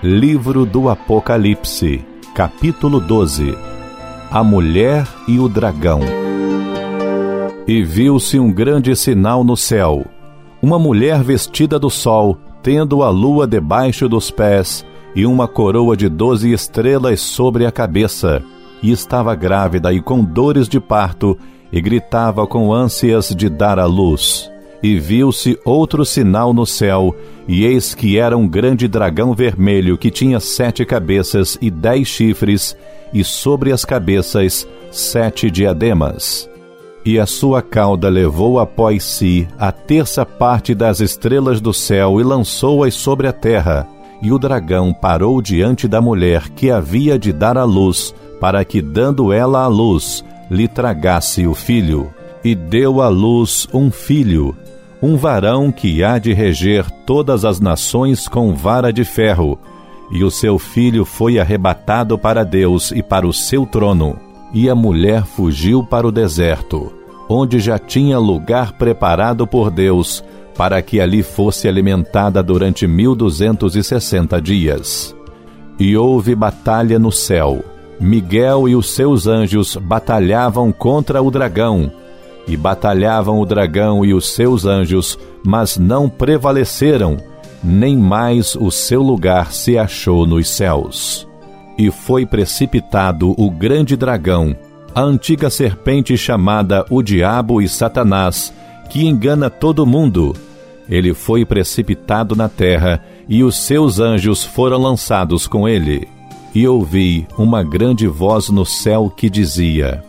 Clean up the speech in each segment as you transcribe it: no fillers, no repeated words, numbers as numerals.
Livro do Apocalipse, capítulo 12. A mulher e o dragão. E viu-se um grande sinal no céu, uma mulher vestida do sol, tendo a lua debaixo dos pés, e uma coroa de 12 estrelas sobre a cabeça, e estava grávida e com dores de parto, e gritava com ânsias de dar à luz. E viu-se outro sinal no céu, e eis que era um grande dragão vermelho, que tinha 7 cabeças e 10 chifres, e sobre as cabeças 7 diademas. E a sua cauda levou após si a terça parte das estrelas do céu, e lançou-as sobre a terra. E o dragão parou diante da mulher que havia de dar à luz, para que, dando ela à luz, lhe tragasse o filho. E deu à luz um filho, um varão que há de reger todas as nações com vara de ferro. E o seu filho foi arrebatado para Deus e para o seu trono. E a mulher fugiu para o deserto, onde já tinha lugar preparado por Deus, para que ali fosse alimentada durante 1260 dias. E houve batalha no céu. Miguel e os seus anjos batalhavam contra o dragão. E batalhavam o dragão e os seus anjos, mas não prevaleceram, nem mais o seu lugar se achou nos céus. E foi precipitado o grande dragão, a antiga serpente chamada o Diabo e Satanás, que engana todo mundo. Ele foi precipitado na terra, e os seus anjos foram lançados com ele. E ouvi uma grande voz no céu que dizia: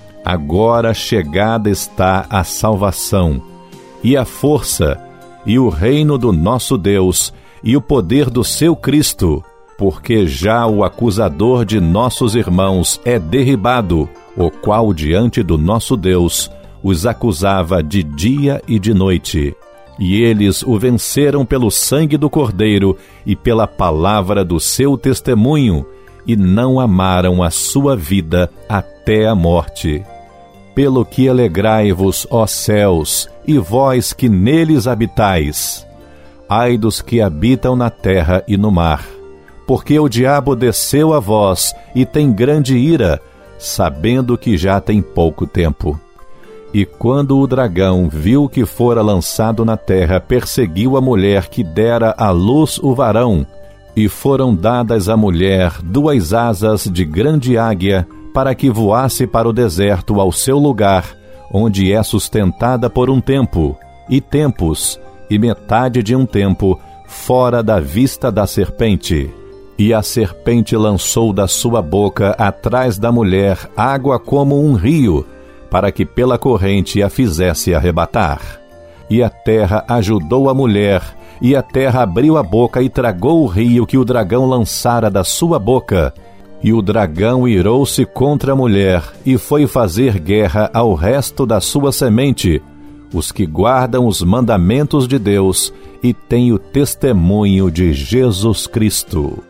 Agora chegada está a salvação, e a força, e o reino do nosso Deus, e o poder do seu Cristo, porque já o acusador de nossos irmãos é derribado, o qual diante do nosso Deus os acusava de dia e de noite. E eles o venceram pelo sangue do Cordeiro e pela palavra do seu testemunho, e não amaram a sua vida até a morte. Pelo que alegrai-vos, ó céus, e vós que neles habitais. Ai dos que habitam na terra e no mar, porque o diabo desceu a vós e tem grande ira, sabendo que já tem pouco tempo. E quando o dragão viu que fora lançado na terra, perseguiu a mulher que dera à luz o varão, e foram dadas à mulher 2 asas de grande águia, para que voasse para o deserto ao seu lugar, onde é sustentada por um tempo, e tempos, e metade de um tempo, fora da vista da serpente. E a serpente lançou da sua boca atrás da mulher água como um rio, para que pela corrente a fizesse arrebatar. E a terra ajudou a mulher, e a terra abriu a boca e tragou o rio que o dragão lançara da sua boca. E o dragão irou-se contra a mulher, e foi fazer guerra ao resto da sua semente, os que guardam os mandamentos de Deus, e têm o testemunho de Jesus Cristo.